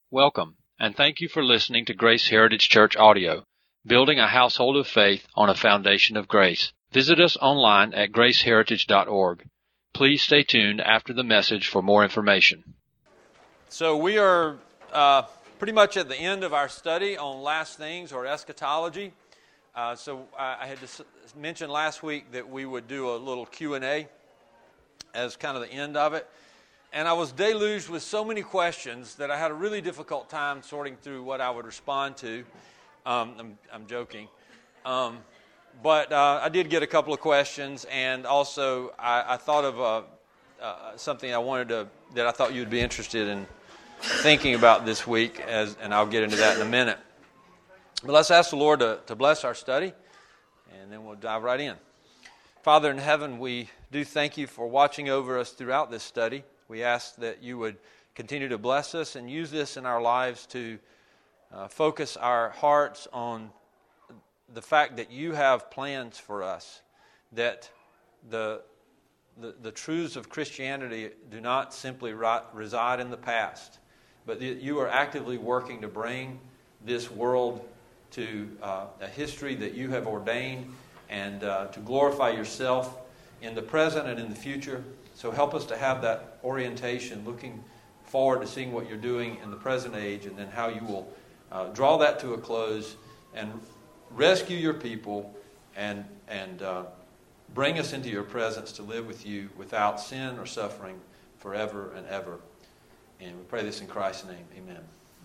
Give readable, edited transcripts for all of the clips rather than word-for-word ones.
Welcome, and thank you for listening to Grace Heritage Church Audio, building a household of faith on a foundation of grace. Visit us online at graceheritage.org. Please stay tuned after the message for more information. So we are pretty much at the end of our study on last things or eschatology. So I had mentioned last week that we would do a little Q&A as kind of the end of it. And I was deluged with so many questions that I had a really difficult time sorting through what I would respond to. I'm joking. But I did get a couple of questions, and also I thought of something that I thought you'd be interested in thinking about this week, and I'll get into that in a minute. But let's ask the Lord to bless our study, and then we'll dive right in. Father in heaven, we do thank you for watching over us throughout this study. We ask that you would continue to bless us and use this in our lives to focus our hearts on the fact that you have plans for us, that the truths of Christianity do not simply reside in the past, but that you are actively working to bring this world to a history that you have ordained and to glorify yourself in the present and in the future. So help us to have that orientation, looking forward to seeing what you're doing in the present age, and then how you will draw that to a close and rescue your people and bring us into your presence to live with you without sin or suffering forever and ever. And we pray this in Christ's name. Amen.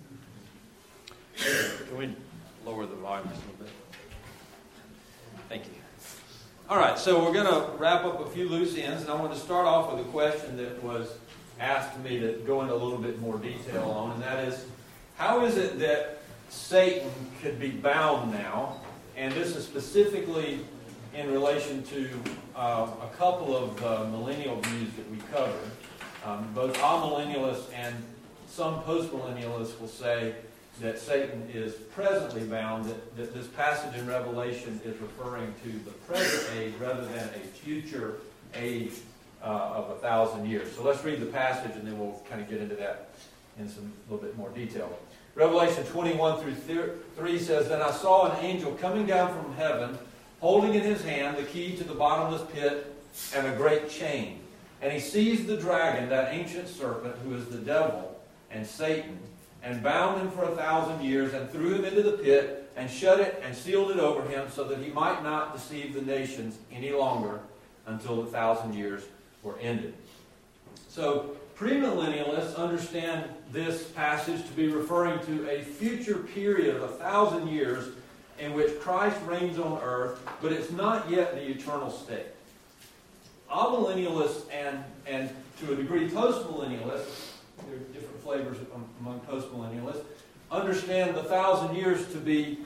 Can we lower the volume just a little bit? Thank you. All right, so we're going to wrap up a few loose ends, and I want to start off with a question that was asked me to go into a little bit more detail on, and that is, how is it that Satan could be bound now? And this is specifically in relation to a couple of millennial views that we covered. Both amillennialists and some postmillennialists will say that Satan is presently bound, that this passage in Revelation is referring to the present age rather than a future age of 1,000 years. So let's read the passage, and then we'll kind of get into that in some little bit more detail. Revelation 21 through 3 says, "Then I saw an angel coming down from heaven, holding in his hand the key to the bottomless pit and a great chain. And he seized the dragon, that ancient serpent, who is the devil and Satan, and bound him for 1,000 years, and threw him into the pit, and shut it and sealed it over him, so that he might not deceive the nations any longer until the 1,000 years were ended." So premillennialists understand this passage to be referring to a future period of 1,000 years in which Christ reigns on earth, but it's not yet the eternal state. Amillennialists and to a degree postmillennialists, there are different flavors among postmillennialists, understand the 1,000 years to be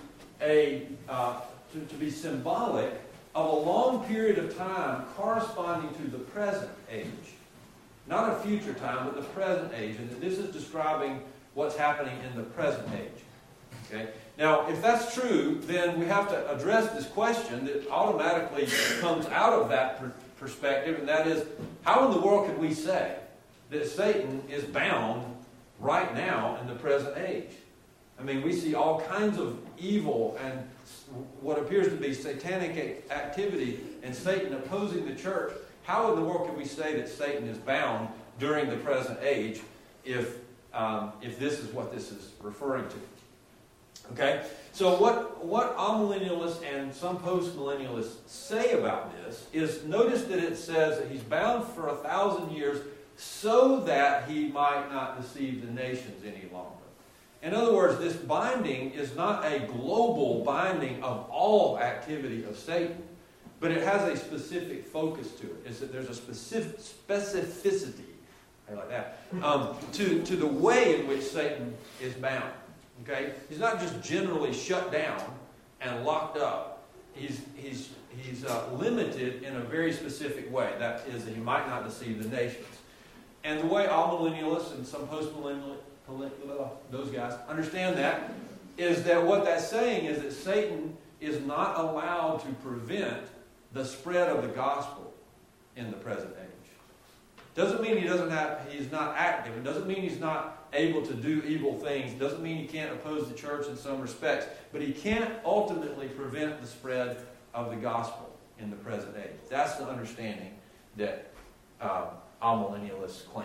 to be symbolic of a long period of time corresponding to the present age. Not a future time, but the present age. And this is describing what's happening in the present age. Okay? Now, if that's true, then we have to address this question that automatically comes out of that perspective, and that is, how in the world can we say that Satan is bound right now in the present age? I mean, we see all kinds of evil and what appears to be satanic activity and Satan opposing the church. How in the world can we say that Satan is bound during the present age if this is what this is referring to? Okay? So what amillennialists and some postmillennialists say about this is, notice that it says that he's bound for 1,000 years so that he might not deceive the nations any longer. In other words, this binding is not a global binding of all activity of Satan, but it has a specific focus to it. It's that there's a specificity, I like that, to the way in which Satan is bound. Okay, he's not just generally shut down and locked up. He's limited in a very specific way. That is, that he might not deceive the nations. And the way amillennialists and some postmillennialists, those guys, understand that is that what that's saying is that Satan is not allowed to prevent the spread of the gospel in the present age. Doesn't mean he's not active. It doesn't mean he's not able to do evil things. Doesn't mean he can't oppose the church in some respects, but he can't ultimately prevent the spread of the gospel in the present age. That's the understanding that amillennialists claim.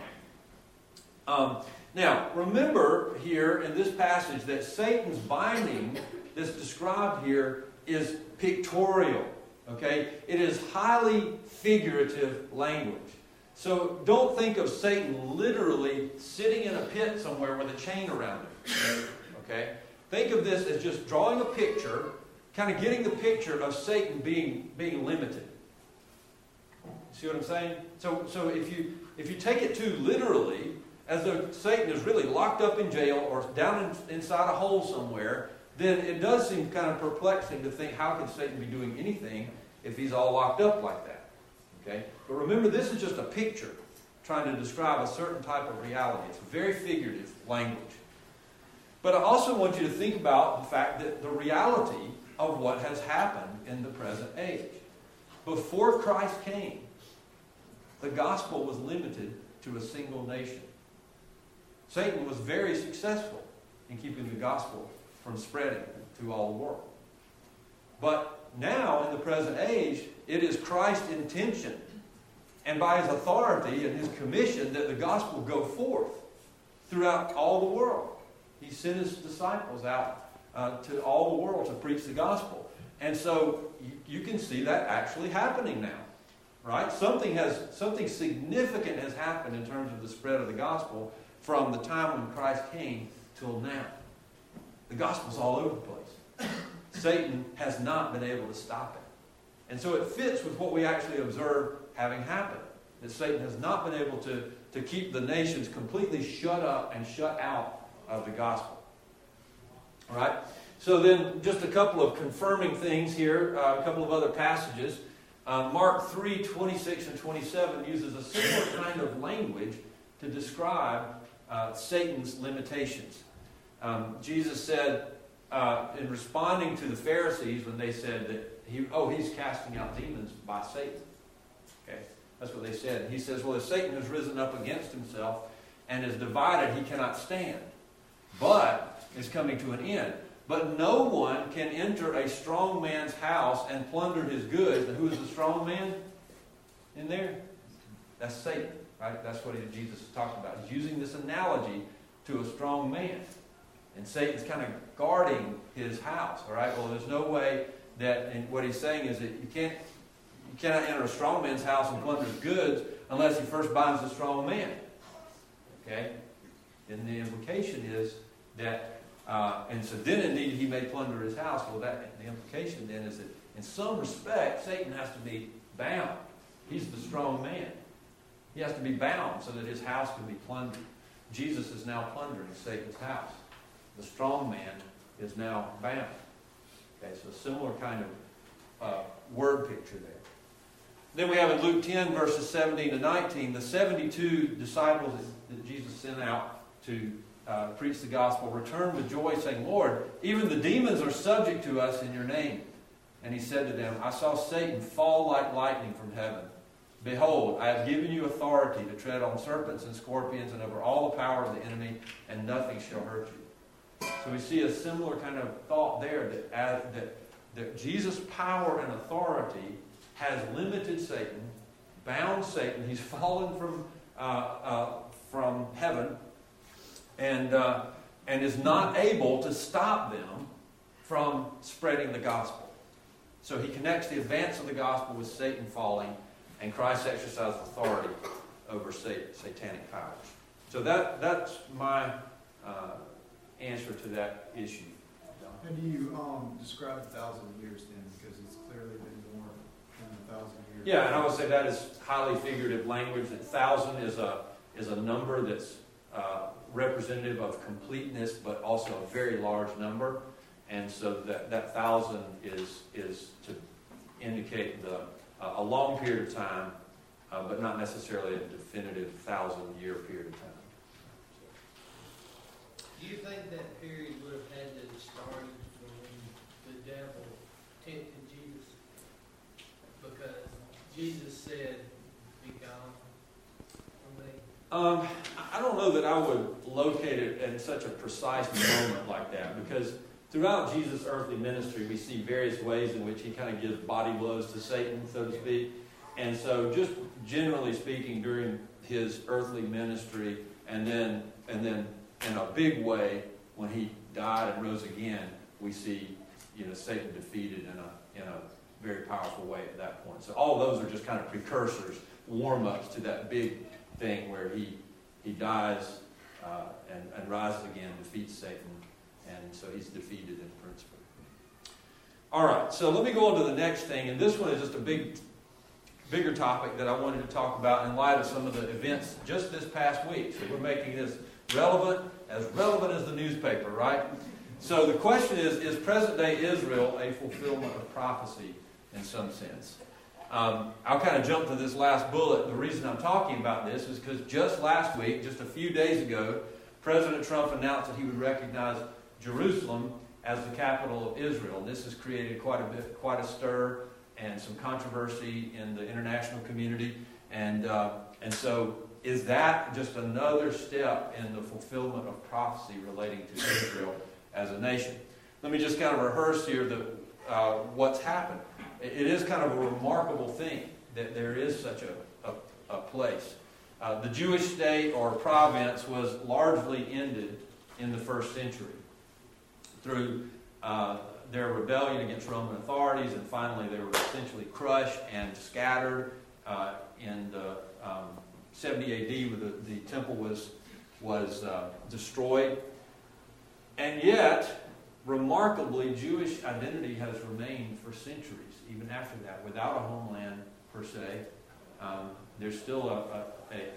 Now, remember here in this passage that Satan's binding that's described here is pictorial. Okay? It is highly figurative language. So don't think of Satan literally sitting in a pit somewhere with a chain around him. Okay? Think of this as just drawing a picture, kind of getting the picture of Satan being limited. See what I'm saying? So if you take it too literally, as though Satan is really locked up in jail or down inside a hole somewhere, then it does seem kind of perplexing to think, how can Satan be doing anything if he's all locked up like that? Okay? But remember, this is just a picture trying to describe a certain type of reality. It's very figurative language. But I also want you to think about the fact that the reality of what has happened in the present age. Before Christ came, the gospel was limited to a single nation. Satan was very successful in keeping the gospel from spreading to all the world. But now, in the present age, it is Christ's intention, and by his authority and his commission, that the gospel go forth throughout all the world. He sent his disciples out to all the world to preach the gospel. And so you can see that actually happening now. Right? Something significant has happened in terms of the spread of the gospel from the time when Christ came till now. The gospel's all over the place. Satan has not been able to stop it. And so it fits with what we actually observe having happened. That Satan has not been able to keep the nations completely shut up and shut out of the gospel. All right? So then just a couple of confirming things here, a couple of other passages. Mark 3:26 and 27 uses a similar kind of language to describe Satan's limitations. Jesus said, in responding to the Pharisees when they said that he's casting out demons by Satan. Okay, that's what they said. He says, well, if Satan has risen up against himself and is divided, he cannot stand, but is coming to an end. But no one can enter a strong man's house and plunder his goods. And who is the strong man in there? That's Satan, right? That's what Jesus is talking about. He's using this analogy to a strong man. And Satan's kind of guarding his house, all right? Well, there's no way that, and what he's saying is that you cannot enter a strong man's house and plunder his goods unless he first binds the strong man. Okay? And the implication is that and so then indeed he may plunder his house. Well, the implication then is that in some respect Satan has to be bound. He's the strong man. He has to be bound so that his house can be plundered. Jesus is now plundering Satan's house. The strong man is now bound. Okay, so a similar kind of word picture there. Then we have in Luke 10 verses 17 to 19 the 72 disciples that Jesus sent out to preach the gospel, returned with joy, saying, Lord, even the demons are subject to us in your name. And he said to them, I saw Satan fall like lightning from heaven. Behold, I have given you authority to tread on serpents and scorpions and over all the power of the enemy, and nothing shall hurt you. So we see a similar kind of thought there that Jesus' power and authority has limited Satan, bound Satan. He's fallen from heaven, and is not able to stop them from spreading the gospel. So he connects the advance of the gospel with Satan falling and Christ's exercise of authority over satanic powers. So that's my answer to that issue. How do you describe 1,000 years then? Because it's clearly been more than 1,000 years. Yeah, and I would say that is highly figurative language. That 1,000 is a number that's representative of completeness, but also a very large number, and so that 1,000 is to indicate a long period of time, but not necessarily a definitive 1,000-year period of time. Do you think that period would have had to start when the devil tempted Jesus? Because Jesus said, "Be gone from me." I don't know that I would locate it in such a precise moment like that, because throughout Jesus' earthly ministry, we see various ways in which he kind of gives body blows to Satan, so to speak. And so just generally speaking, during his earthly ministry, and then in a big way, when he died and rose again, we see, Satan defeated in a very powerful way at that point. So all those are just kind of precursors, warm-ups to that big thing where he dies and rises again, defeats Satan, and so he's defeated in principle. All right, so let me go on to the next thing, and this one is just a bigger topic that I wanted to talk about in light of some of the events just this past week. So we're making this relevant as the newspaper, right? So the question is present-day Israel a fulfillment of prophecy in some sense? I'll kind of jump to this last bullet. The reason I'm talking about this is because just last week, just a few days ago, President Trump announced that he would recognize Jerusalem as the capital of Israel. This has created quite a stir and some controversy in the international community. And so is that just another step in the fulfillment of prophecy relating to Israel as a nation? Let me just kind of rehearse here what's happened. It is kind of a remarkable thing that there is such a place. The Jewish state or province was largely ended in the first century through their rebellion against Roman authorities, and finally they were essentially crushed and scattered in the 70 AD when the temple was destroyed. And yet, remarkably, Jewish identity has remained for centuries, even after that, without a homeland per se. There's still a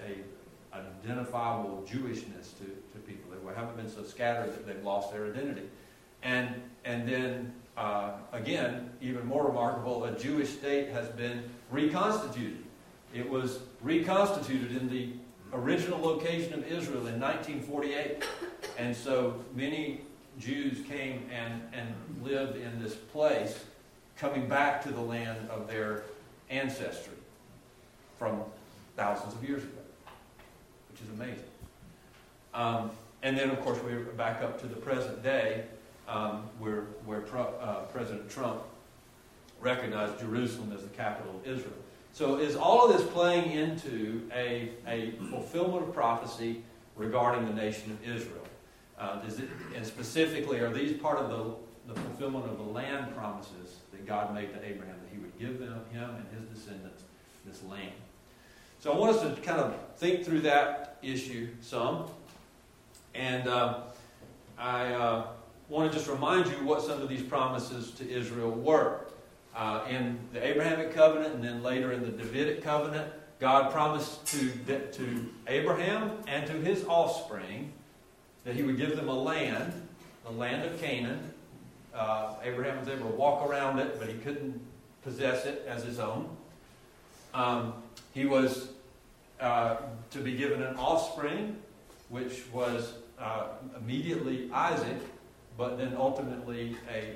identifiable Jewishness to people. They haven't been so scattered that they've lost their identity. And then, again, even more remarkable, a Jewish state has been reconstituted. It was reconstituted in the original location of Israel in 1948. And so many Jews came and lived in this place, coming back to the land of their ancestry from thousands of years ago, which is amazing. And then, of course, we're back up to the present day, where President Trump recognized Jerusalem as the capital of Israel. So is all of this playing into a fulfillment of prophecy regarding the nation of Israel? And specifically, are these part of the fulfillment of the land promises that God made to Abraham, that he would give him and his descendants this land? So I want us to kind of think through that issue some. And I want to just remind you what some of these promises to Israel were. In the Abrahamic covenant and then later in the Davidic covenant, God promised to Abraham and to his offspring that he would give them a land, the land of Canaan. Abraham was able to walk around it, but he couldn't possess it as his own. He was to be given an offspring, which was immediately Isaac, but then ultimately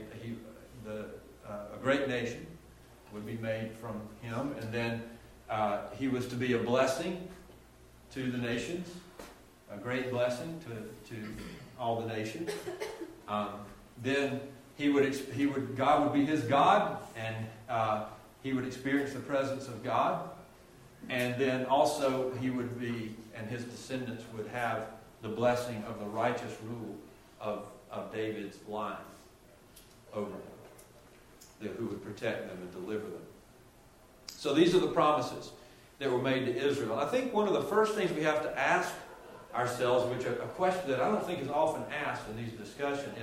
a great nation would be made from him. And then he was to be a blessing to the nations, a great blessing to all the nations. Then God would be his God, and he would experience the presence of God. And then also he would be, and his descendants would have the blessing of the righteous rule of David's line over them, who would protect them and deliver them. So these are the promises that were made to Israel. And I think one of the first things we have to ask ourselves, which a question that I don't think is often asked in these discussions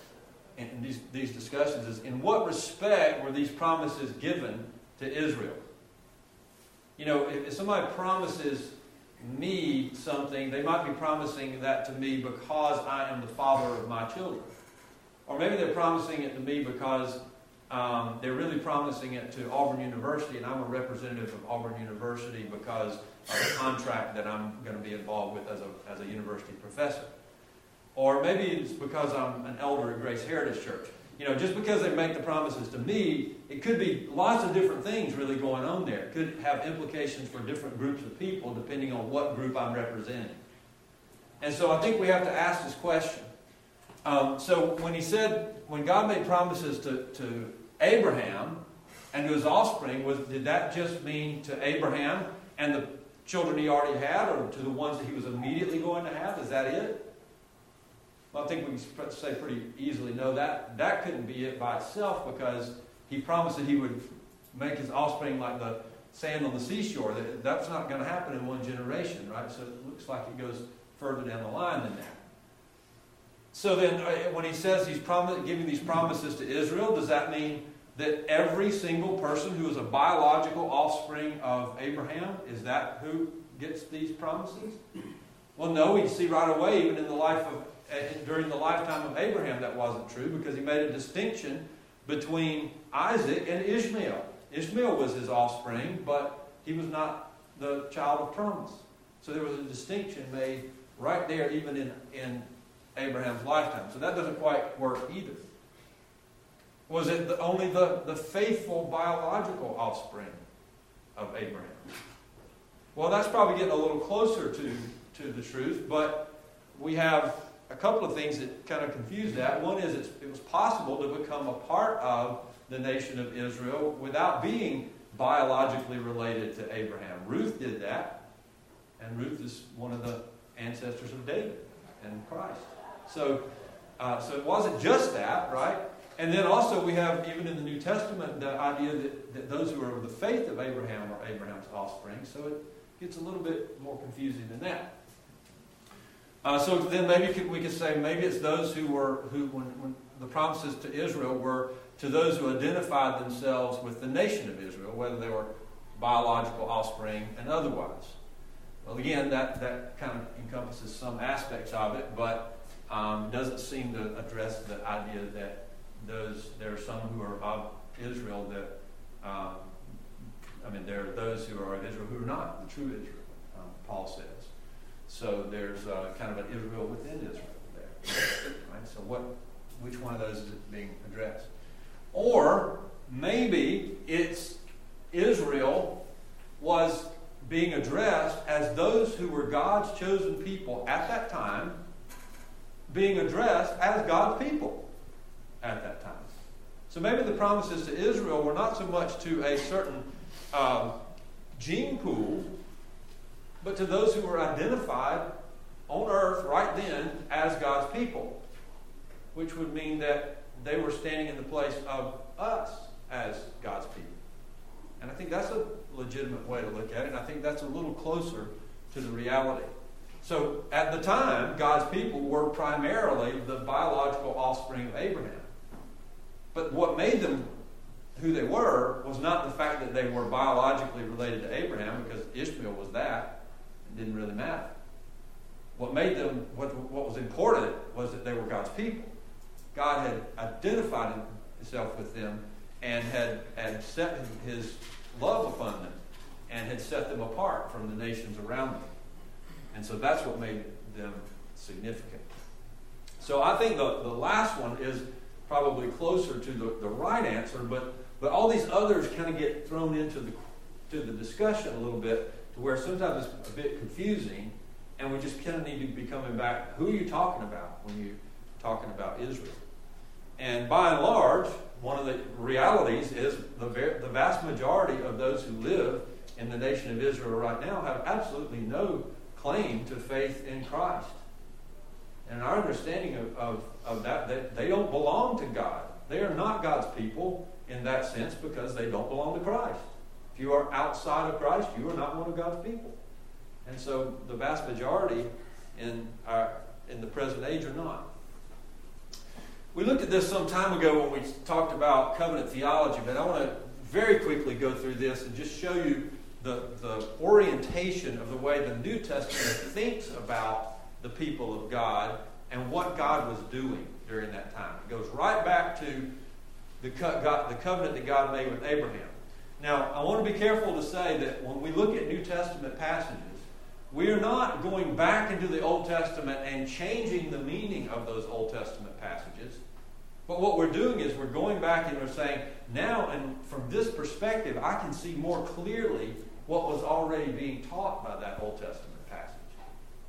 is, in what respect were these promises given to Israel? You know, if somebody promises me something, they might be promising that to me because I am the father of my children. Or maybe they're promising it to me because they're really promising it to Auburn University, and I'm a representative of Auburn University because of a contract that I'm going to be involved with as a university professor. Or maybe it's because I'm an elder at Grace Heritage Church. You know, just because they make the promises to me, it could be lots of different things really going on there. It could have implications for different groups of people depending on what group I'm representing. And so I think we have to ask this question. So when God made promises to Abraham and to his offspring, did that just mean to Abraham and the children he already had, or to the ones that he was immediately going to have? Is that it? Well, I think we can say pretty easily, no, that couldn't be it by itself, because he promised that he would make his offspring like the sand on the seashore. That's not going to happen in one generation, right? So it looks like it goes further down the line than that. So then, when he says he's giving these promises to Israel, does that mean that every single person who is a biological offspring of Abraham, is that who gets these promises? Well, no, we see right away, even during the lifetime of Abraham, that wasn't true, because he made a distinction between Isaac and Ishmael. Ishmael was his offspring, but he was not the child of promise. So there was a distinction made right there, even in Abraham's lifetime. So that doesn't quite work either. Was it only the faithful biological offspring of Abraham? Well, that's probably getting a little closer to the truth, but we have a couple of things that kind of confuse that. One is it was possible to become a part of the nation of Israel without being biologically related to Abraham. Ruth did that, and Ruth is one of the ancestors of David and Christ. So it wasn't just that, right? And then also we have, even in the New Testament, the idea that those who are of the faith of Abraham are Abraham's offspring. So it gets a little bit more confusing than that. So then maybe we could say maybe it's those when the promises to Israel were to those who identified themselves with the nation of Israel, whether they were biological offspring and otherwise. Well, again, that kind of encompasses some aspects of it, but doesn't seem to address the idea that there are some who are of Israel that, there are those who are of Israel who are not the true Israel, Paul says. So there's kind of an Israel within Israel there. Right? So which one of those is being addressed? Or maybe it's Israel was being addressed as those who were God's chosen people at that time, being addressed as God's people at that time. So maybe the promises to Israel were not so much to a certain gene pool, but to those who were identified on earth right then as God's people, which would mean that they were standing in the place of us as God's people. And I think that's a legitimate way to look at it, and I think that's a little closer to the reality. So at the time, God's people were primarily the biological offspring of Abraham. But what made them who they were was not the fact that they were biologically related to Abraham, because Ishmael was that. It didn't really matter. What made them, what was important was that they were God's people. God had identified himself with them and had set his love upon them and had set them apart from the nations around them. And so that's what made them significant. So I think the last one is probably closer to the right answer, but all these others kind of get thrown into the discussion a little bit, to where sometimes it's a bit confusing, and we just kind of need to be coming back, who are you talking about when you're talking about Israel? And by and large, one of the realities is the vast majority of those who live in the nation of Israel right now have absolutely no claim to faith in Christ. And our understanding of that they don't belong to God. They are not God's people in that sense, because they don't belong to Christ. If you are outside of Christ, you are not one of God's people. And so the vast majority in the present age are not. We looked at this some time ago when we talked about covenant theology, but I want to very quickly go through this and just show you the orientation of the way the New Testament thinks about the people of God and what God was doing during that time. It goes right back to the covenant that God made with Abraham. Now, I want to be careful to say that when we look at New Testament passages, we are not going back into the Old Testament and changing the meaning of those Old Testament passages. But what we're doing is we're going back and we're saying, now, and from this perspective, I can see more clearly what was already being taught by that Old Testament passage.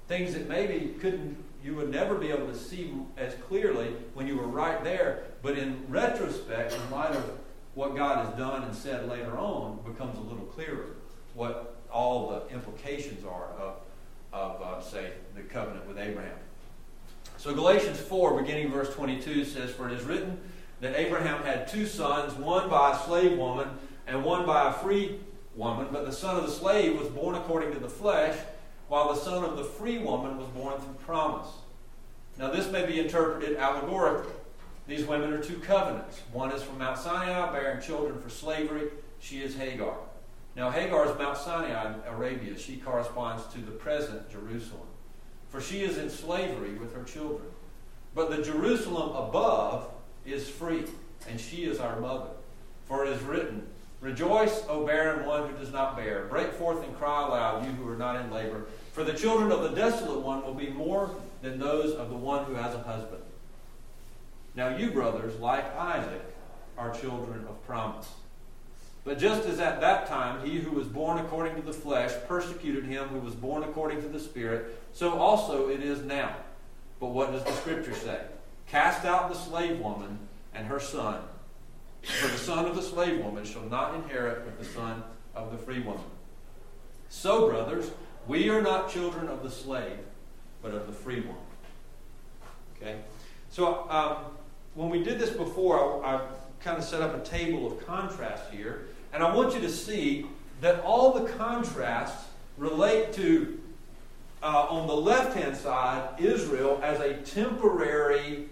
things that maybe you would never be able to see as clearly when you were right there, but in retrospect, in light of what God has done and said later on, becomes a little clearer what all the implications are of say, the covenant with Abraham. So Galatians 4, beginning verse 22, says, "For it is written that Abraham had two sons, one by a slave woman and one by a free woman, but the son of the slave was born according to the flesh, while the son of the free woman was born through promise." Now this may be interpreted allegorically. These women are two covenants. One is from Mount Sinai, bearing children for slavery. She is Hagar. Now Hagar is Mount Sinai, Arabia. She corresponds to the present Jerusalem. For she is in slavery with her children. But the Jerusalem above is free, and she is our mother. For it is written, "Rejoice, O barren one who does not bear. Break forth and cry aloud, you who are not in labor. For the children of the desolate one will be more than those of the one who has a husband." Now you, brothers, like Isaac, are children of promise. But just as at that time he who was born according to the flesh persecuted him who was born according to the Spirit, so also it is now. But what does the Scripture say? "Cast out the slave woman and her son, for the son of the slave woman shall not inherit with the son of the free woman." So, brothers, we are not children of the slave, but of the free one. Okay? So, when we did this before, I kind of set up a table of contrast here. And I want you to see that all the contrasts relate to, on the left-hand side, Israel as a temporary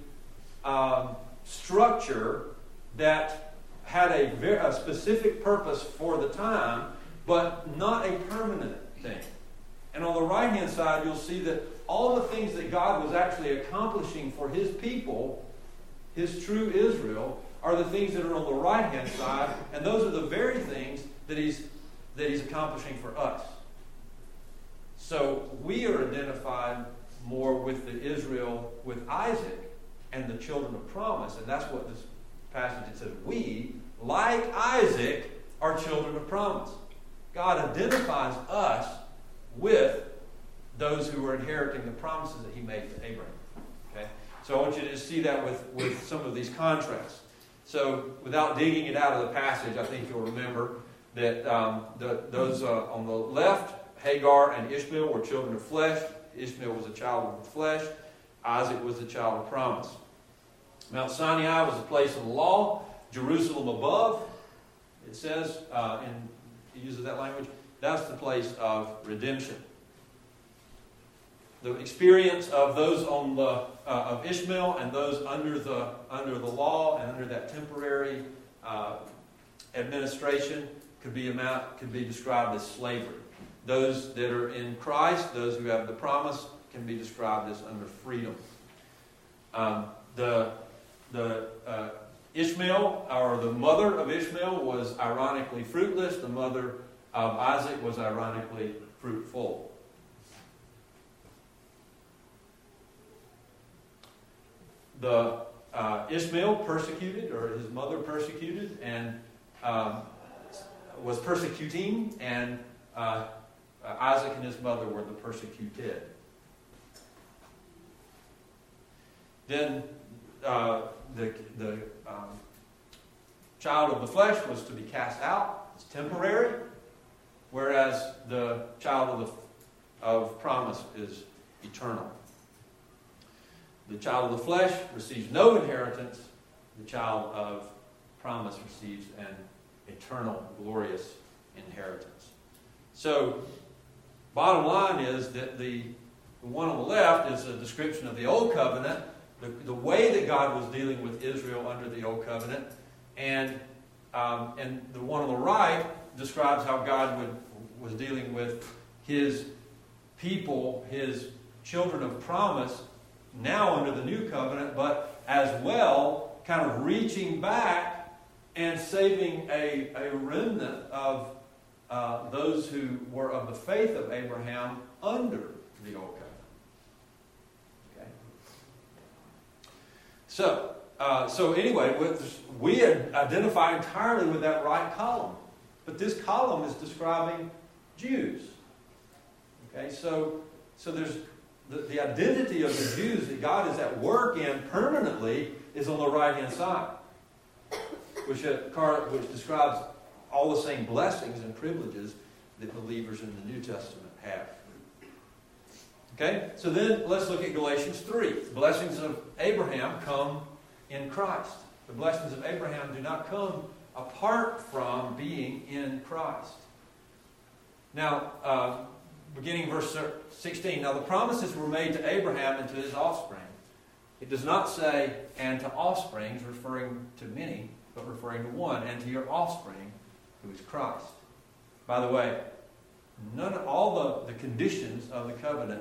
structure that had a specific purpose for the time, but not a permanent thing. And on the right-hand side, you'll see that all the things that God was actually accomplishing for His people, His true Israel, are the things that are on the right-hand side, and those are the very things that He's accomplishing for us. So we are identified more with the Israel, with Isaac, and the children of promise, and that's what this passage, it says, we, like Isaac, are children of promise. God identifies us with those who are inheriting the promises that He made to Abraham. Okay? So I want you to see that with some of these contrasts. So without digging it out of the passage, I think you'll remember that those on the left, Hagar and Ishmael, were children of flesh. Ishmael was a child of the flesh. Isaac was a child of promise. Mount Sinai was a place of the law. Jerusalem above, it says, it uses that language, that's the place of redemption. The experience of those on the of Ishmael and those under the law and under that temporary administration could be described as slavery. Those that are in Christ, those who have the promise, can be described as under freedom. The Ishmael, or the mother of Ishmael, was ironically fruitless. The mother of Isaac was ironically fruitful. The Ishmael persecuted, or his mother persecuted, and was persecuting, and Isaac and his mother were the persecuted. Then the child of the flesh was to be cast out. It's temporary, whereas the child of promise is eternal. The child of the flesh receives no inheritance. The child of promise receives an eternal, glorious inheritance. So, bottom line is that the one on the left is a description of the Old Covenant, the way that God was dealing with Israel under the Old Covenant, and the one on the right describes how God was dealing with His people, His children of promise, now under the New Covenant, but as well kind of reaching back and saving a remnant of those who were of the faith of Abraham under the Old Covenant. Okay. So anyway, we identify entirely with that right column, but this column is describing Jews. Okay, so there's the identity of the Jews that God is at work in permanently is on the right-hand side, which describes all the same blessings and privileges that believers in the New Testament have. Okay, so then let's look at Galatians 3. The blessings of Abraham come in Christ. The blessings of Abraham do not come apart from being in Christ. Now, beginning verse 16. Now the promises were made to Abraham and to his offspring. It does not say, and to offsprings, referring to many, but referring to one, and to your offspring, who is Christ. By the way, all the conditions of the covenant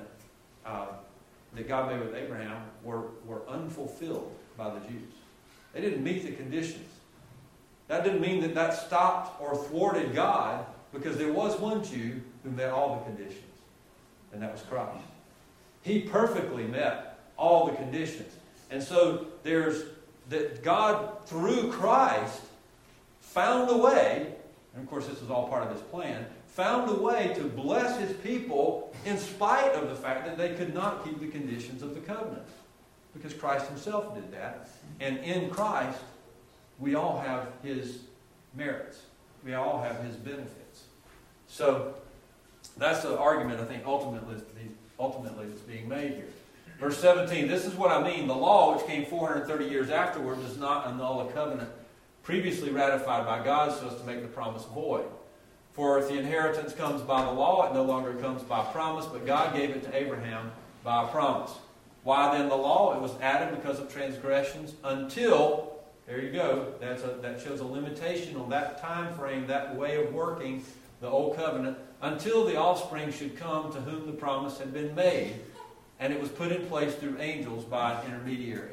that God made with Abraham were unfulfilled by the Jews. They didn't meet the conditions. That didn't mean that stopped or thwarted God, because there was one Jew who met all the conditions, and that was Christ. He perfectly met all the conditions. And so there's that God, through Christ, found a way, and of course this is all part of his plan, found a way to bless his people in spite of the fact that they could not keep the conditions of the covenant. Because Christ himself did that. And in Christ, we all have his merits. We all have his benefits. So that's the argument, I think, ultimately that's being made here. Verse 17, this is what I mean. The law, which came 430 years afterward, does not annul a covenant previously ratified by God so as to make the promise void. For if the inheritance comes by the law, it no longer comes by promise, but God gave it to Abraham by a promise. Why then the law? It was added because of transgressions until, there you go, that shows a limitation on that time frame, that way of working, the old covenant, until the offspring should come to whom the promise had been made, and it was put in place through angels by an intermediary.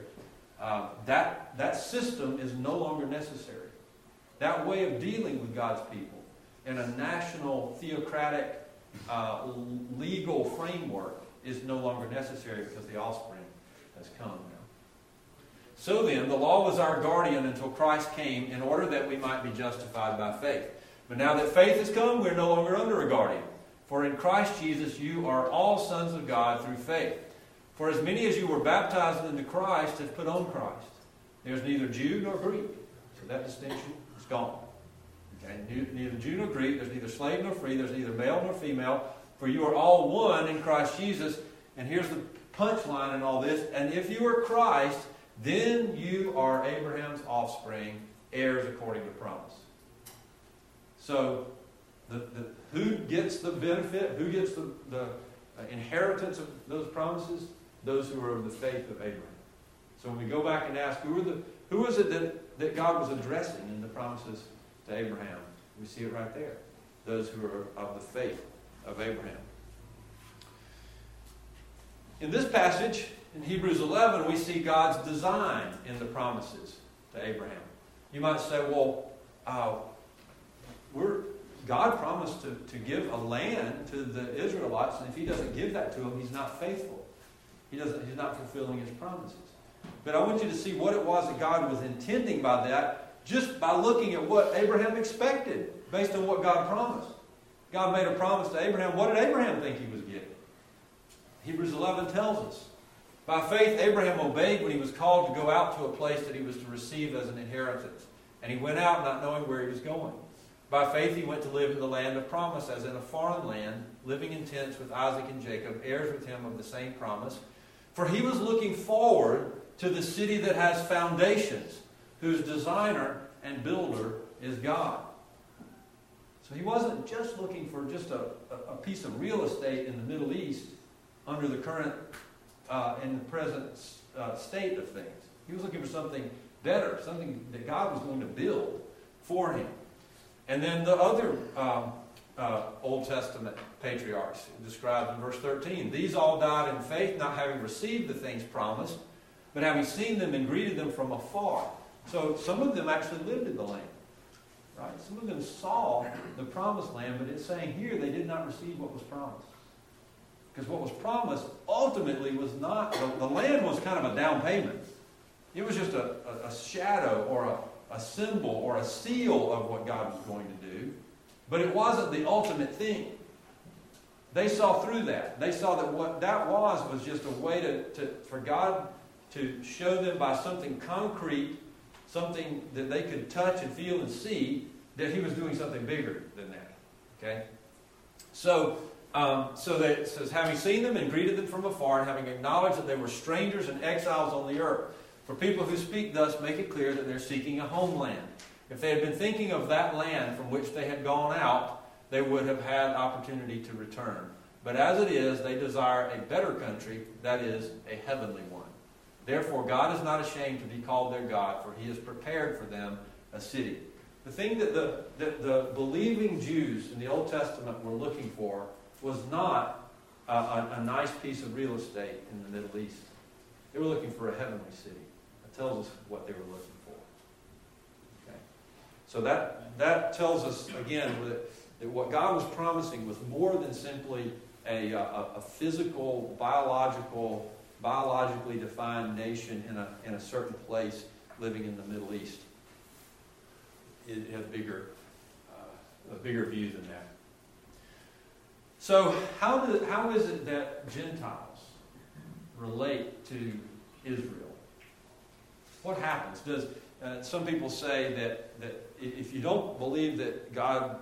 That system is no longer necessary. That way of dealing with God's people in a national, theocratic, legal framework is no longer necessary because the offspring has come now. So then, the law was our guardian until Christ came in order that we might be justified by faith. But now that faith has come, we're no longer under a guardian. For in Christ Jesus you are all sons of God through faith. For as many as you were baptized into Christ have put on Christ. There's neither Jew nor Greek. So that distinction is gone. Okay? Neither Jew nor Greek. There's neither slave nor free. There's neither male nor female. For you are all one in Christ Jesus. And here's the punchline in all this. And if you are Christ, then you are Abraham's offspring, heirs according to promise. So, who gets the benefit? Who gets the inheritance of those promises? Those who are of the faith of Abraham. So when we go back and ask, who is it that God was addressing in the promises to Abraham? We see it right there. Those who are of the faith of Abraham. In this passage, in Hebrews 11, we see God's design in the promises to Abraham. You might say, well, God promised to give a land to the Israelites, and if he doesn't give that to them, he's not faithful. He's not fulfilling his promises. But I want you to see what it was that God was intending by that, just by looking at what Abraham expected, based on what God promised. God made a promise to Abraham. What did Abraham think he was getting? Hebrews 11 tells us. By faith, Abraham obeyed when he was called to go out to a place that he was to receive as an inheritance. And he went out not knowing where he was going. By faith, he went to live in the land of promise, as in a foreign land, living in tents with Isaac and Jacob, heirs with him of the same promise. For he was looking forward to the city that has foundations, whose designer and builder is God. So he wasn't just looking for just a piece of real estate in the Middle East under the current, in the present state of things. He was looking for something better, something that God was going to build for him. And then the other Old Testament patriarchs described in verse 13. These all died in faith, not having received the things promised, but having seen them and greeted them from afar. So some of them actually lived in the land. Right? Some of them saw the promised land, but it's saying here they did not receive what was promised. Because what was promised ultimately was not, the land was kind of a down payment. It was just a shadow or a symbol or a seal of what God was going to do. But it wasn't the ultimate thing. they saw through that. They saw that what that was just a way for God to show them by something concrete, something that they could touch and feel and see, that He was doing something bigger than that. Okay? So that it says, having seen them and greeted them from afar, and having acknowledged that they were strangers and exiles on the earth. For people who speak thus make it clear that they're seeking a homeland. If they had been thinking of that land from which they had gone out, they would have had opportunity to return. But as it is, they desire a better country, that is, a heavenly one. Therefore, God is not ashamed to be called their God, for He has prepared for them a city. The thing that the believing Jews in the Old Testament were looking for was not a nice piece of real estate in the Middle East. They were looking for a heavenly city. That tells us what they were looking for. Okay? So that tells us, again, that what God was promising was more than simply a physical, biologically defined nation in a certain place living in the Middle East. It has a bigger view than that. So how is it that Gentiles relate to Israel? What happens? Some people say that if you don't believe that God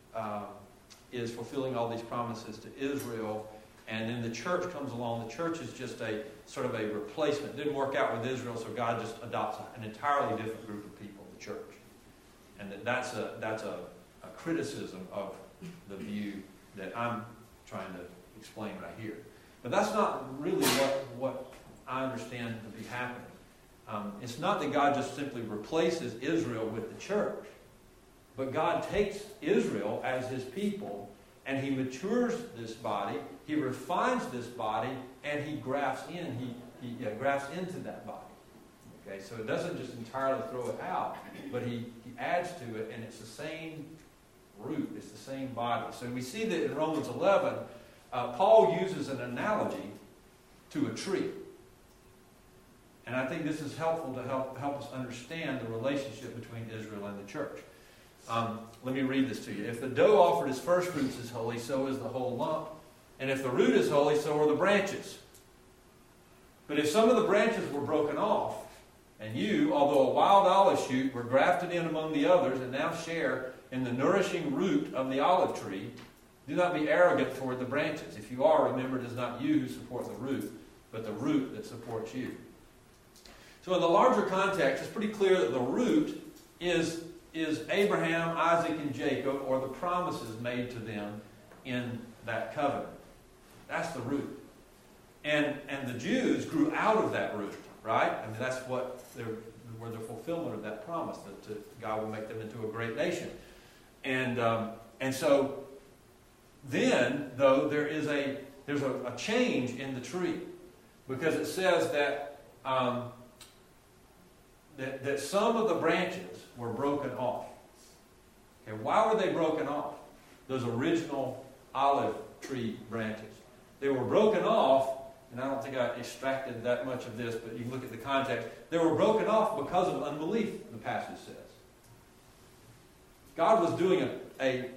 is fulfilling all these promises to Israel, and then the church comes along, the church is just a sort of a replacement. It didn't work out with Israel, so God just adopts an entirely different group of people, the church. And that's a criticism of the view that I'm trying to explain right here. But that's not really what I understand to be happening. It's not that God just simply replaces Israel with the church, but God takes Israel as His people, and He matures this body, He refines this body, and He grafts in. He grafts into that body. Okay, so it doesn't just entirely throw it out, but he adds to it, and it's the same root, it's the same body. So we see that in Romans 11, Paul uses an analogy to a tree. And I think this is helpful to help us understand the relationship between Israel and the church. Let me read this to you. If the dough offered as first fruits is holy, so is the whole lump. And if the root is holy, so are the branches. But if some of the branches were broken off, and you, although a wild olive shoot, were grafted in among the others, and now share in the nourishing root of the olive tree, do not be arrogant toward the branches. If you are, remember it is not you who support the root, but the root that supports you. So in the larger context, it's pretty clear that the root is Abraham, Isaac, and Jacob, or the promises made to them in that covenant. That's the root. And the Jews grew out of that root, right? I mean, that's where the fulfillment of that promise, that God will make them into a great nation. And so then, though, there's a change in the tree, because it says that that some of the branches were broken off. Okay, why were they broken off? Those original olive tree branches. They were broken off, and I don't think I extracted that much of this, but you can look at the context. They were broken off because of unbelief, the passage says. God was doing a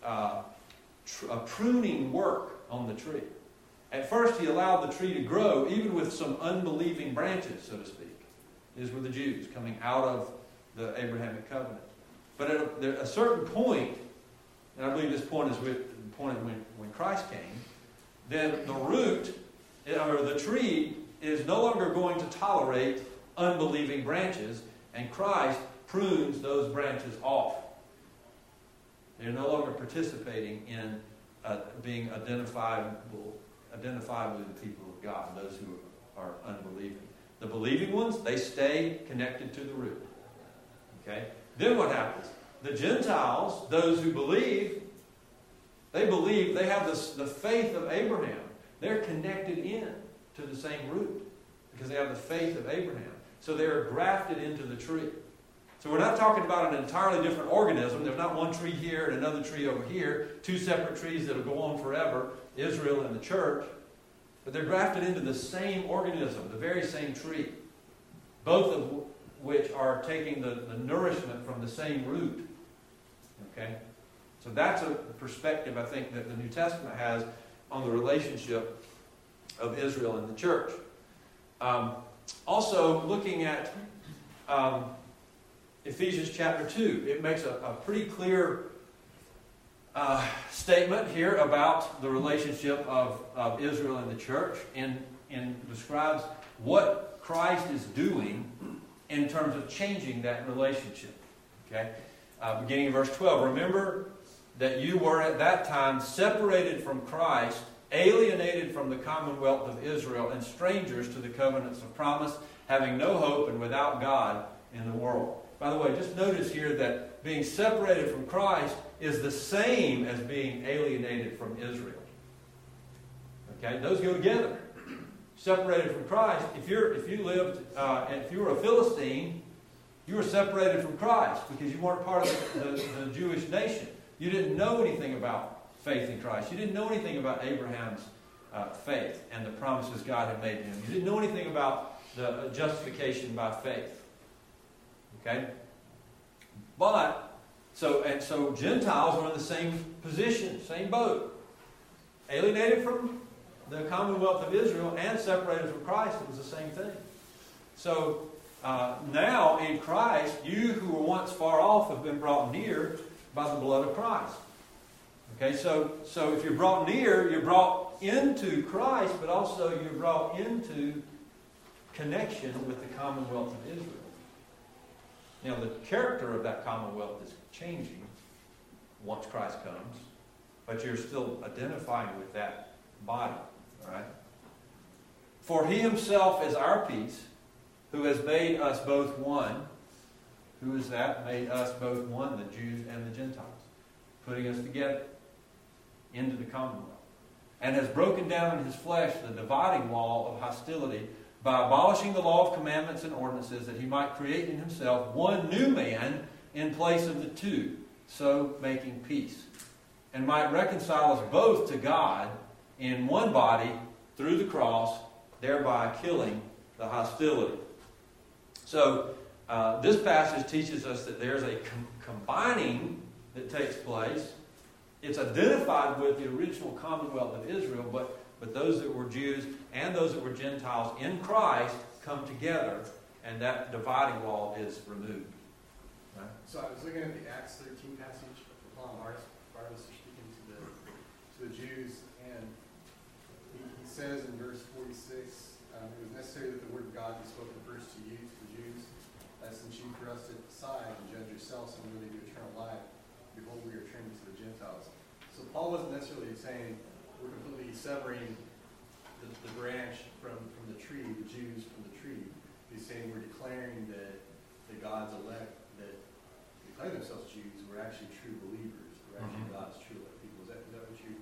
pruning work on the tree. At first, He allowed the tree to grow, even with some unbelieving branches, so to speak. These were the Jews coming out of the Abrahamic covenant. But at a certain point, and I believe this point is the point when Christ came, then the root, or the tree, is no longer going to tolerate unbelieving branches, and Christ prunes those branches off. They're no longer participating in being identifiable with the people of God, those who are unbelieving. The believing ones, they stay connected to the root. Okay? Then what happens? The Gentiles, those who believe, they have the faith of Abraham. They're connected in to the same root because they have the faith of Abraham. So they're grafted into the tree. So we're not talking about an entirely different organism. There's not one tree here and another tree over here, two separate trees that will go on forever, Israel and the church. But they're grafted into the same organism, the very same tree, both of which are taking the nourishment from the same root. Okay? So that's a perspective, I think, that the New Testament has on the relationship of Israel and the church. Also, looking at Ephesians chapter 2, it makes a pretty clear statement here about the relationship of Israel and the church, and describes what Christ is doing in terms of changing that relationship. Okay, beginning in verse 12. Remember that you were at that time separated from Christ, alienated from the commonwealth of Israel, and strangers to the covenants of promise, having no hope and without God in the world. By the way, just notice here that being separated from Christ is the same as being alienated from Israel. Okay, those go together. Separated from Christ. If you were a Philistine, you were separated from Christ because you weren't part of the Jewish nation. You didn't know anything about faith in Christ. You didn't know anything about Abraham's faith and the promises God had made to him. You didn't know anything about the justification by faith. Okay? So Gentiles are in the same position, same boat. Alienated from the commonwealth of Israel and separated from Christ, it was the same thing. So now in Christ, you who were once far off have been brought near by the blood of Christ. Okay, so if you're brought near, you're brought into Christ, but also you're brought into connection with the commonwealth of Israel. Now, the character of that commonwealth is changing once Christ comes, but you're still identifying with that body. All right? For he himself is our peace, who has made us both one. Who is that? Made us both one, the Jews and the Gentiles. Putting us together into the commonwealth. And has broken down in his flesh the dividing wall of hostility by abolishing the law of commandments and ordinances, that he might create in himself one new man in place of the two, so making peace. And might reconcile us both to God in one body through the cross, thereby killing the hostility. So this passage teaches us that there's a combining that takes place. It's identified with the original commonwealth of Israel, but those that were Jews and those that were Gentiles in Christ come together, and that dividing wall is removed. Right? So I was looking at the Acts 13 passage of Paul Barnabas speaking to the Jews, and he says in verse 46, it was necessary that the word of God be spoken first to you, to the Jews, since you thrust it aside and judge yourselves unworthy of eternal life, behold, we are turning to the Gentiles. So Paul wasn't necessarily saying we're completely severing the branch from the tree, the Jews from the tree. He's saying we're declaring that the God's elect that declare themselves Jews were actually true believers. We're actually God's true elect people. Is that what you?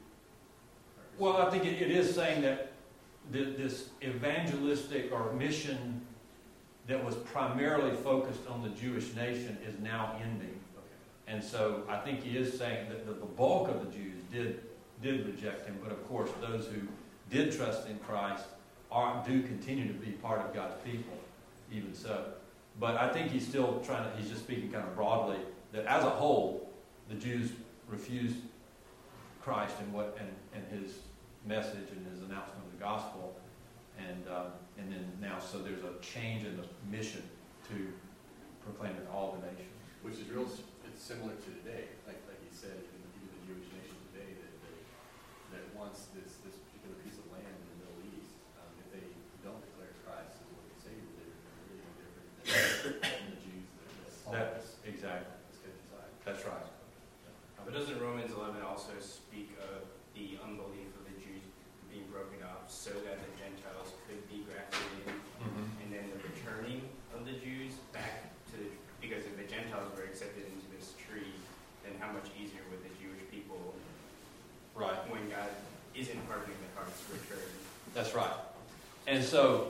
Well, I think it is saying that this evangelistic or mission that was primarily focused on the Jewish nation is now ending. Okay. And so I think he is saying that the bulk of the Jews did reject him, but of course those who did trust in Christ do continue to be part of God's people, even so. But I think he's just speaking kind of broadly, that as a whole, the Jews refused Christ and his message and his announcement of the gospel, and then now so there's a change in the mission to proclaim it to all the nations. Which is it's similar to today, like he said, even the Jewish nation today, that wants this particular piece of land in the Middle East, if they don't declare Christ as Lord and Savior, they're really no different than the Jews That's exactly. That's right. But doesn't Romans 11 also speak of the unbelief of the Jews being broken up so that the Gentiles could be grafted in, and then the returning of the Jews back to because if the Gentiles were accepted into this tree, then how much easier would the Jewish people, right, when God isn't hardening the hearts, return? That's right. And so,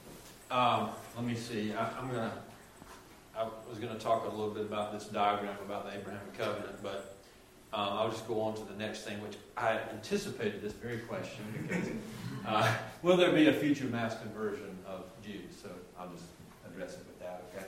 let me see. I was going to talk a little bit about this diagram about the Abrahamic covenant, but I'll just go on to the next thing, which I anticipated this very question because will there be a future mass conversion of Jews? So I'll just address it with that, okay?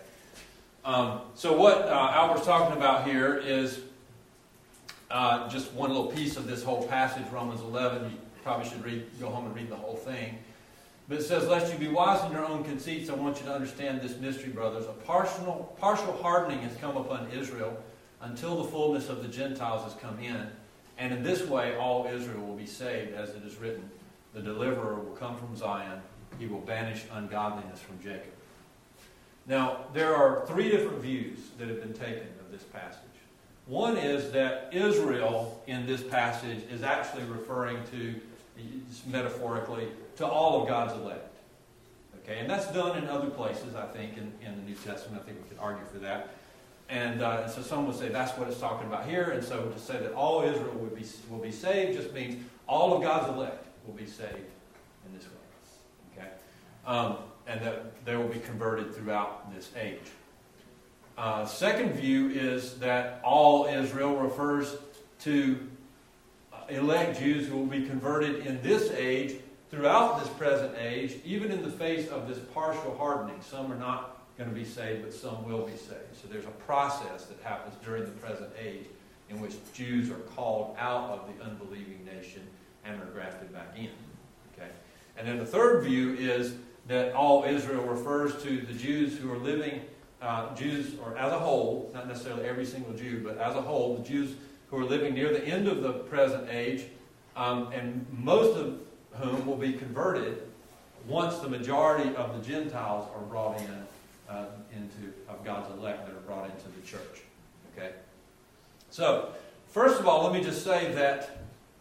So what Albert's talking about here is just one little piece of this whole passage, Romans 11. probably should go home and read the whole thing. But it says, lest you be wise in your own conceits, I want you to understand this mystery, brothers. A partial hardening has come upon Israel until the fullness of the Gentiles has come in. And in this way, all Israel will be saved, as it is written, the deliverer will come from Zion. He will banish ungodliness from Jacob. Now, there are three different views that have been taken of this passage. One is that Israel in this passage is actually referring to, metaphorically, to all of God's elect. Okay, and that's done in other places, I think, in the New Testament. I think we could argue for that. And so some would say that's what it's talking about here. And so to say that all Israel will be saved just means all of God's elect will be saved in this way. Okay, and that they will be converted throughout this age. Second view is that all Israel refers to elect Jews who will be converted in this age, throughout this present age, even in the face of this partial hardening. Some are not going to be saved, but some will be saved. So there's a process that happens during the present age in which Jews are called out of the unbelieving nation and are grafted back in. Okay? And then the third view is that all Israel refers to the Jews who are living, Jews, or as a whole, not necessarily every single Jew, but as a whole, the Jews who are living near the end of the present age, and most of whom will be converted once the majority of the Gentiles are brought in of God's elect that are brought into the church. Okay? So, first of all, let me just say that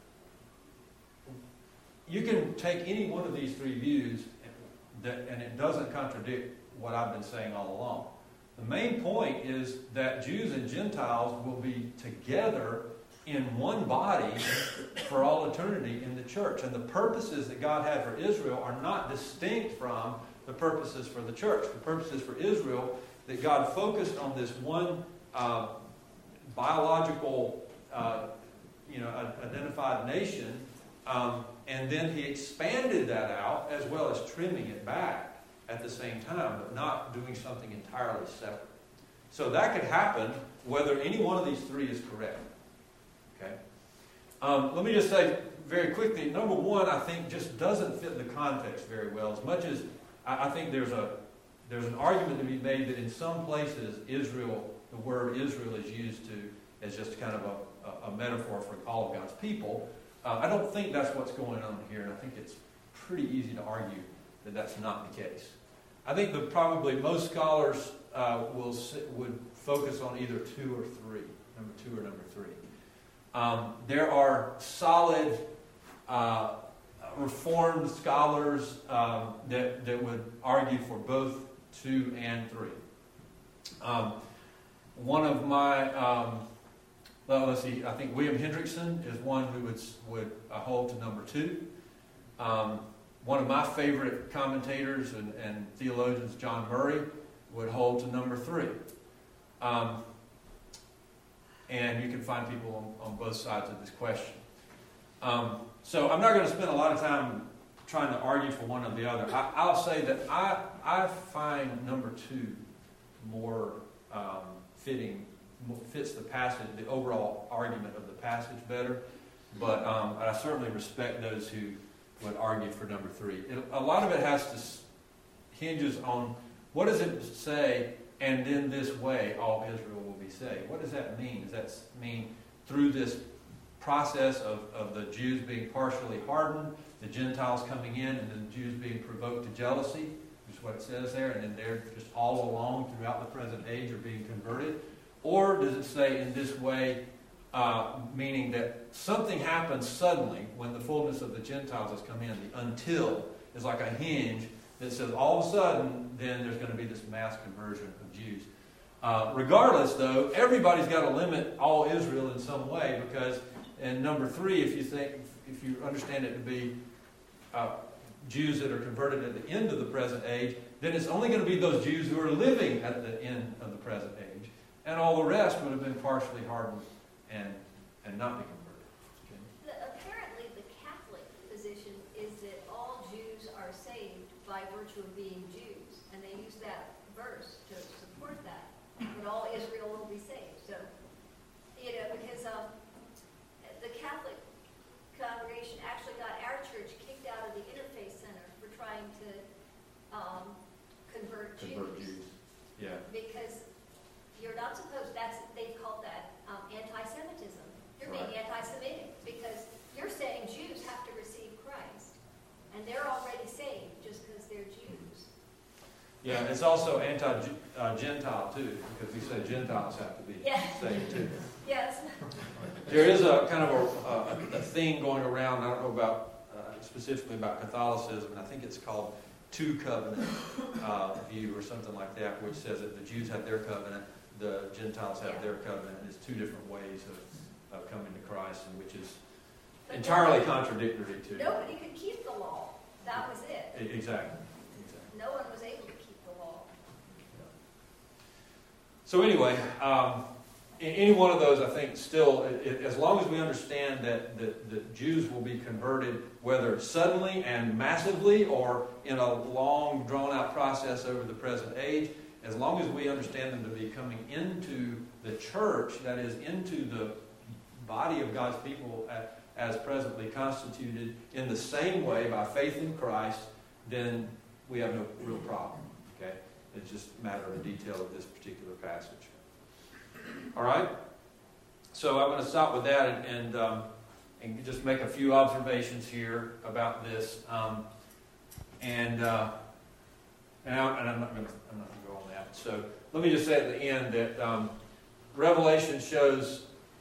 you can take any one of these three views and it doesn't contradict what I've been saying all along. The main point is that Jews and Gentiles will be together in one body for all eternity in the church. And the purposes that God had for Israel are not distinct from the purposes for the church. The purposes for Israel, that God focused on this one biological, identified nation, and then He expanded that out as well as trimming it back at the same time, but not doing something entirely separate. So that could happen whether any one of these three is correct. Okay. Let me just say very quickly, number one, I think just doesn't fit the context very well. As much as I think there's an argument to be made that in some places Israel, the word Israel is used to as just kind of a metaphor for all of God's people. I don't think that's what's going on here, and I think it's pretty easy to argue that that's not the case. I think that probably most scholars would focus on either 2 or 3, number 2 or number 3. There are solid Reformed scholars that would argue for both 2 and 3. One of my, let's see, I think William Hendrickson is one who would hold to number 2. One of my favorite commentators and theologians, John Murray, would hold to number 3. And you can find people on both sides of this question. So I'm not going to spend a lot of time trying to argue for one or the other. I'll say that I find number 2 more fits the passage, the overall argument of the passage better. But I certainly respect those who would argue for number 3. A lot of it hinges on what does it say, and in this way all Israel will be saved. What does that mean? Does that mean through this process of the Jews being partially hardened, the Gentiles coming in, and the Jews being provoked to jealousy, which is what it says there, and then they're just all along throughout the present age are being converted? Or does it say in this way, meaning that something happens suddenly when the fullness of the Gentiles has come in? The until is like a hinge that says all of a sudden then there's going to be this mass conversion of Jews. Regardless, though, everybody's got to limit all Israel in some way, because in number 3, if you understand it to be Jews that are converted at the end of the present age, then it's only going to be those Jews who are living at the end of the present age, and all the rest would have been partially hardened and not be converted. Okay. Apparently, the Catholic position is that all Jews are saved by virtue of being Jews, and they use that verse to support that all Israel will be saved. So, because the Catholic congregation actually got our trying to convert Jews. Yeah. Because you're not supposed, they've called that anti-Semitism. You're being Right. anti-Semitic because you're saying Jews have to receive Christ. And they're already saved just because they're Jews. Yeah, it's also anti-Gentile too, because we say Gentiles have to be saved too. Yes. There is a kind of a thing going around, I don't know about specifically about Catholicism, and I think it's called two covenant view or something like that, which says that the Jews have their covenant, the Gentiles have their covenant, and it's two different ways of coming to Christ, and which is entirely contradictory to. Nobody could keep the law. That was it. Exactly. No one was able to keep the law. So anyway, in any one of those, I think still, as long as we understand that Jews will be converted, whether suddenly and massively or in a long, drawn-out process over the present age, as long as we understand them to be coming into the church, that is, into the body of God's people as presently constituted in the same way by faith in Christ, then we have no real problem. Okay? It's just a matter of detail of this particular passage. All right? So I'm going to stop with that and just make a few observations here about this. And I'm not going to go on that. So let me just say at the end that Revelation shows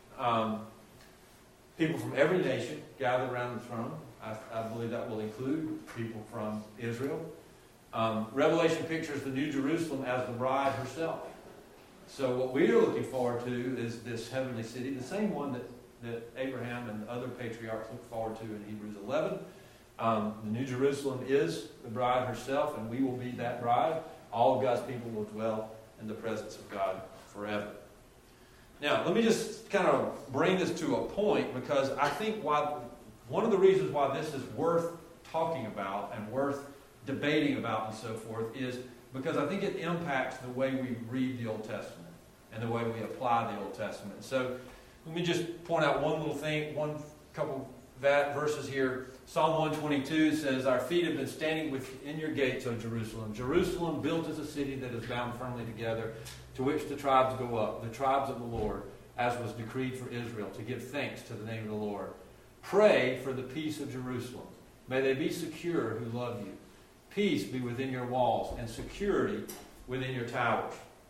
people from every nation gathered around the throne. I believe that will include people from Israel. Revelation pictures the New Jerusalem as the bride herself. So what we are looking forward to is this heavenly city, the same one that Abraham and the other patriarchs look forward to in Hebrews 11. The New Jerusalem is the bride herself, and we will be that bride. All of God's people will dwell in the presence of God forever. Now, let me just kind of bring this to a point, because I think one of the reasons why this is worth talking about and worth debating about and so forth is because I think it impacts the way we read the Old Testament and the way we apply the Old Testament. So let me just point out one little thing, one couple verses here. Psalm 122 says, "Our feet have been standing within your gates, O Jerusalem. Jerusalem, built as a city that is bound firmly together, to which the tribes go up, the tribes of the Lord, as was decreed for Israel, to give thanks to the name of the Lord. Pray for the peace of Jerusalem. May they be secure who love you. Peace be within your walls, and security within your towers."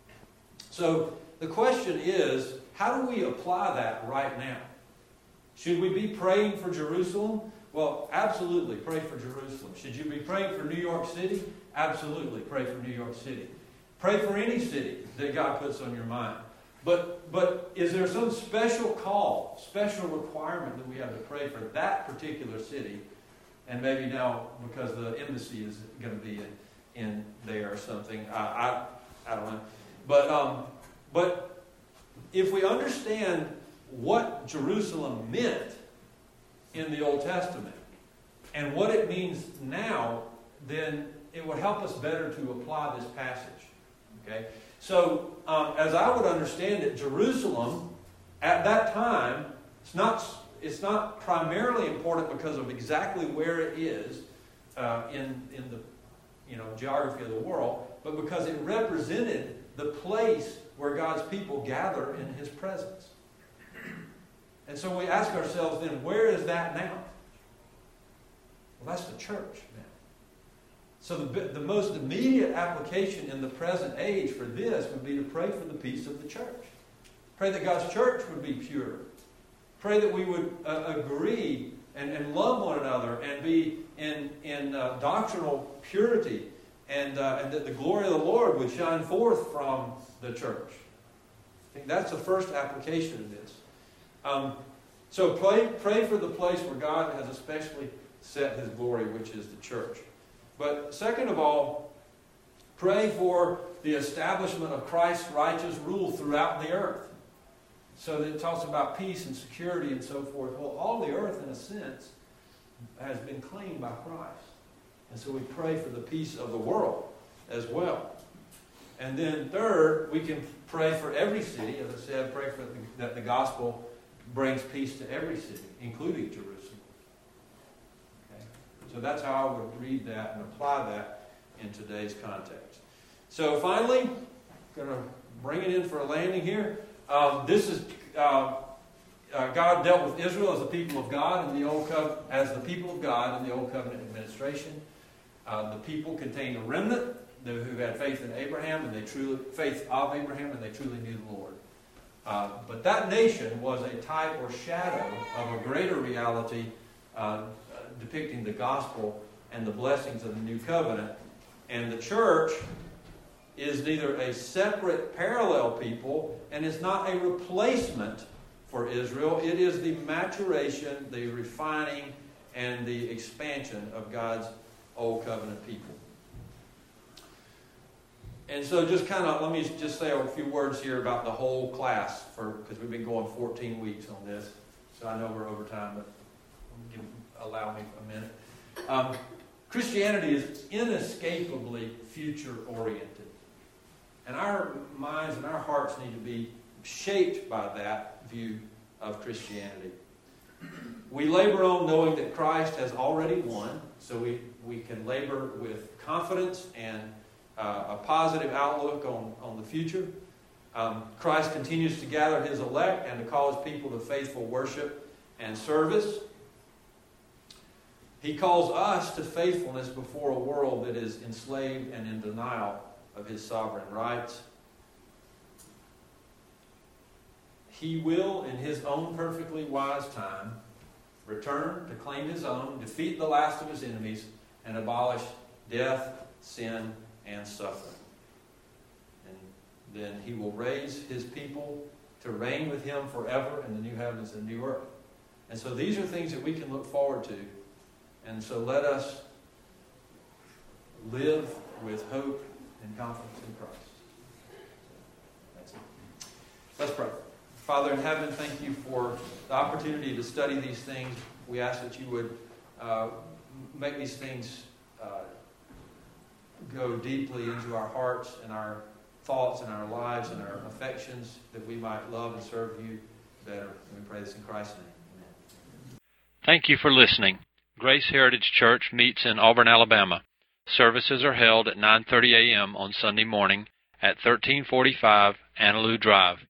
So the question is, how do we apply that right now? Should we be praying for Jerusalem? Well, absolutely, pray for Jerusalem. Should you be praying for New York City? Absolutely, pray for New York City. Pray for any city that God puts on your mind. But is there some special call, special requirement that we have to pray for that particular city? And maybe now, because the embassy is going to be in there or something, I don't know. But if we understand what Jerusalem meant in the Old Testament and what it means now, then it would help us better to apply this passage. Okay? So, as I would understand it, Jerusalem at that time, it's not primarily important because of exactly where it is in the geography of the world, but because it represented the place where God's people gather in His presence. And so we ask ourselves then, where is that now? Well, that's the church now. So the most immediate application in the present age for this would be to pray for the peace of the church. Pray that God's church would be pure. Pray that we would agree and love one another and be in doctrinal purity, and that the glory of the Lord would shine forth from the church. I think that's the first application of this. So pray for the place where God has especially set His glory, which is the church. But second of all, pray for the establishment of Christ's righteous rule throughout the earth. So that it talks about peace and security and so forth. Well, all the earth, in a sense, has been claimed by Christ. And so we pray for the peace of the world as well. And then third, we can pray for every city. As I said, pray that the gospel brings peace to every city, including Jerusalem. Okay? So that's how I would read that and apply that in today's context. So finally, going to bring it in for a landing here. This is God dealt with Israel as the people of God in the Old Covenant, as the people of God in the Old Covenant administration. The people contained a remnant who had faith in Abraham, and faith of Abraham, and they truly knew the Lord. But that nation was a type or shadow of a greater reality depicting the gospel and the blessings of the new covenant. And the church is neither a separate parallel people and is not a replacement for Israel. It is the maturation, the refining, and the expansion of God's Old Covenant people. And so just let me just say a few words here about the whole class, because we've been going 14 weeks on this. So I know we're over time, but allow me a minute. Christianity is inescapably future-oriented. And our minds and our hearts need to be shaped by that view of Christianity. We labor on knowing that Christ has already won, so we can labor with confidence and a positive outlook on the future. Christ continues to gather His elect and to call His people to faithful worship and service. He calls us to faithfulness before a world that is enslaved and in denial of His sovereign rights. He will, in His own perfectly wise time, return to claim His own, defeat the last of His enemies, and abolish death, sin, and suffering. And then He will raise His people to reign with Him forever in the new heavens and new earth. And so these are things that we can look forward to. And so let us live with hope and confidence in Christ. That's it. Let's pray. Father in heaven, thank You for the opportunity to study these things. We ask that You would make these things go deeply into our hearts and our thoughts and our lives and our affections, that we might love and serve You better. And we pray this in Christ's name. Amen. Thank you for listening. Grace Heritage Church meets in Auburn, Alabama. Services are held at 9:30 a.m. on Sunday morning at 1345 Annaloo Drive.